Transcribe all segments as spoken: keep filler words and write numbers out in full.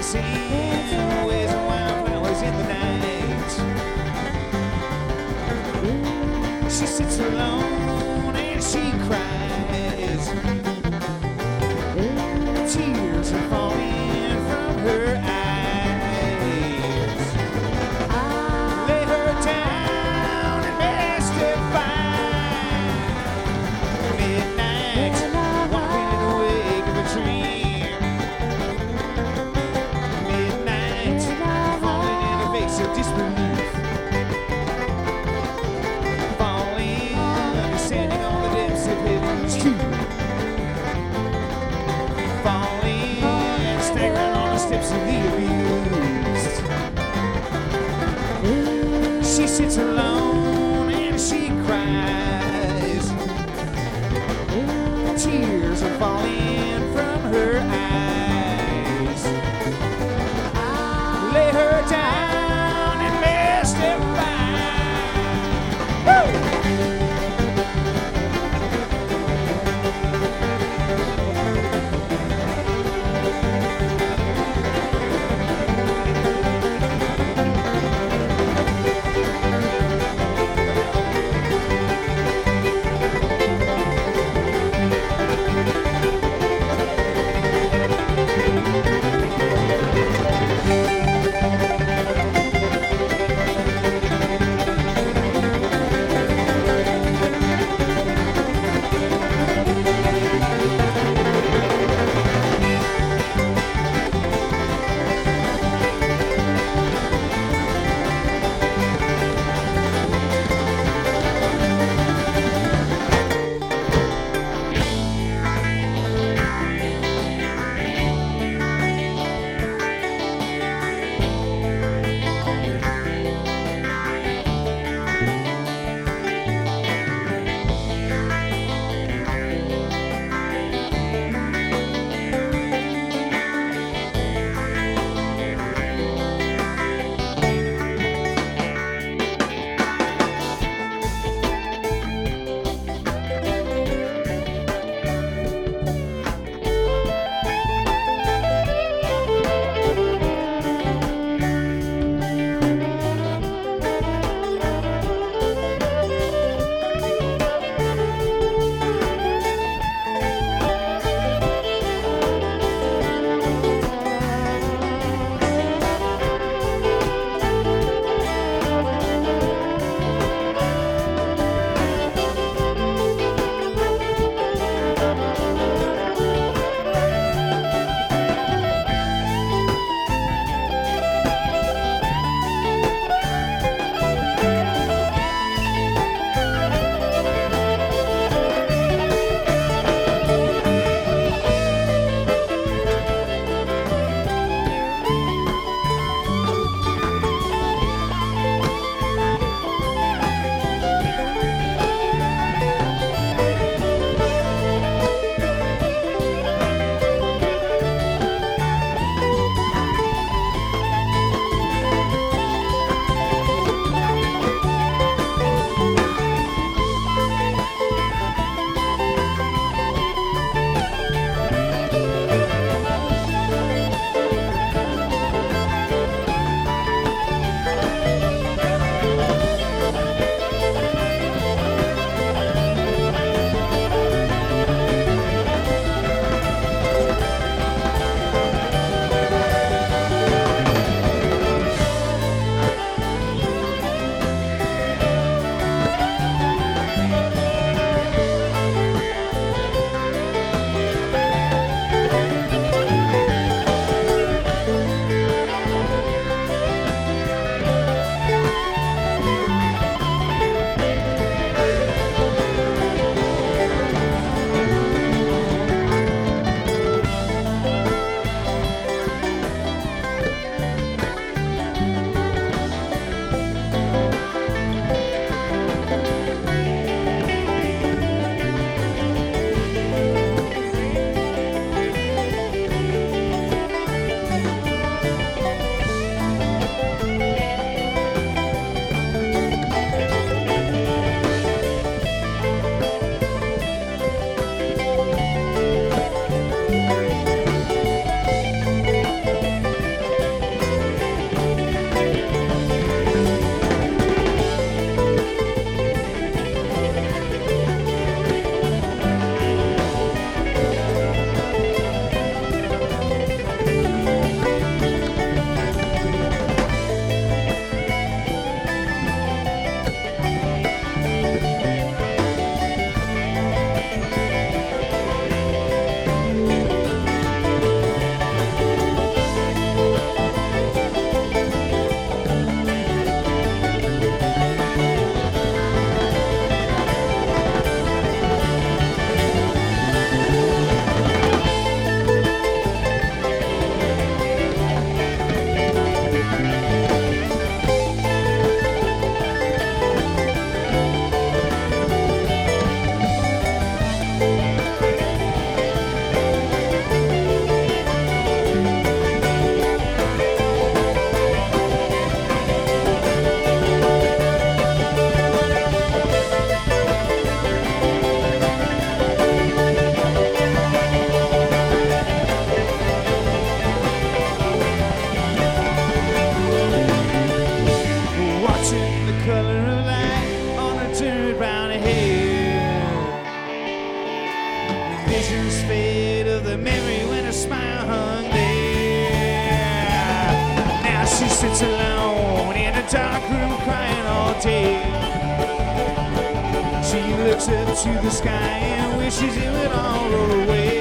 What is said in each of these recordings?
dancing with wildflowers in the night. She sits alone and she cries. Tears are falling from her eyes. Lay her down and mystify. Midnight, walking in the wake of a dream. Midnight, falling in a vase of disbelief. Falling, descending on the depths of heaven's truth. Falling, staggering on the steps of the abused. She sits alone and she cries. Tears are falling from her eyes. Lay her down and mystify. Woo! visions fade of the memory when her smile hung there. Now she sits alone in a dark room crying all day. She looks up to the sky and wishes it would all roll away.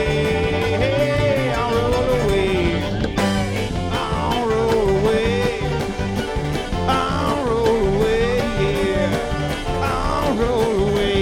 All roll away. All roll away. All roll away. Yeah. All roll away.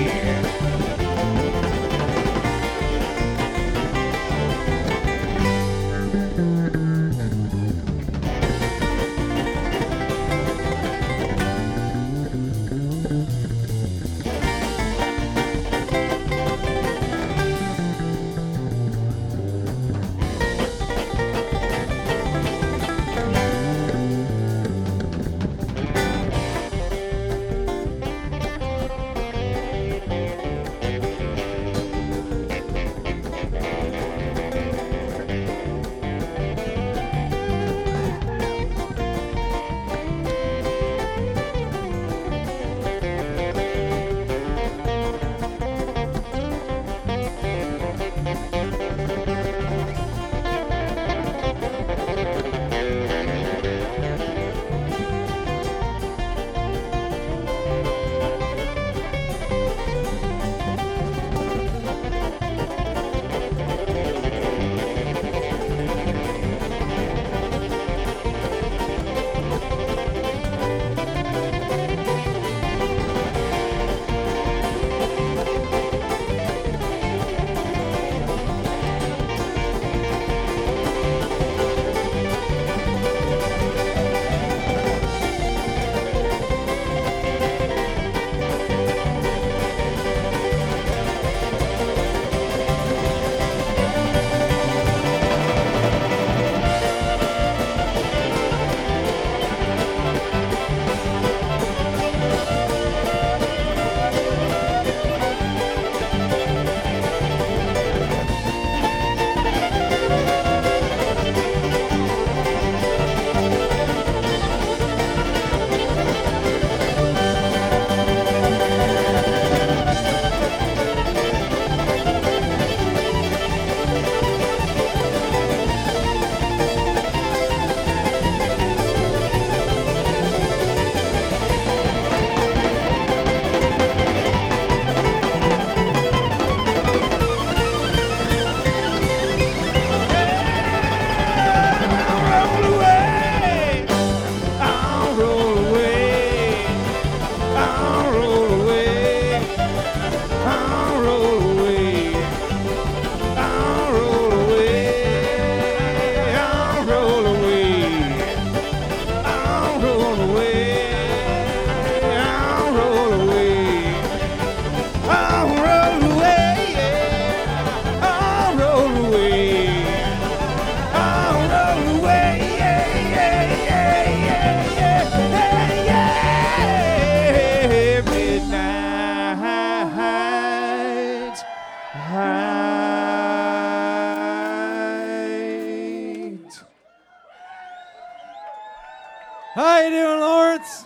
How you doing, Lawrence?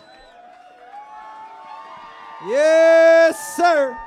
Yes, sir.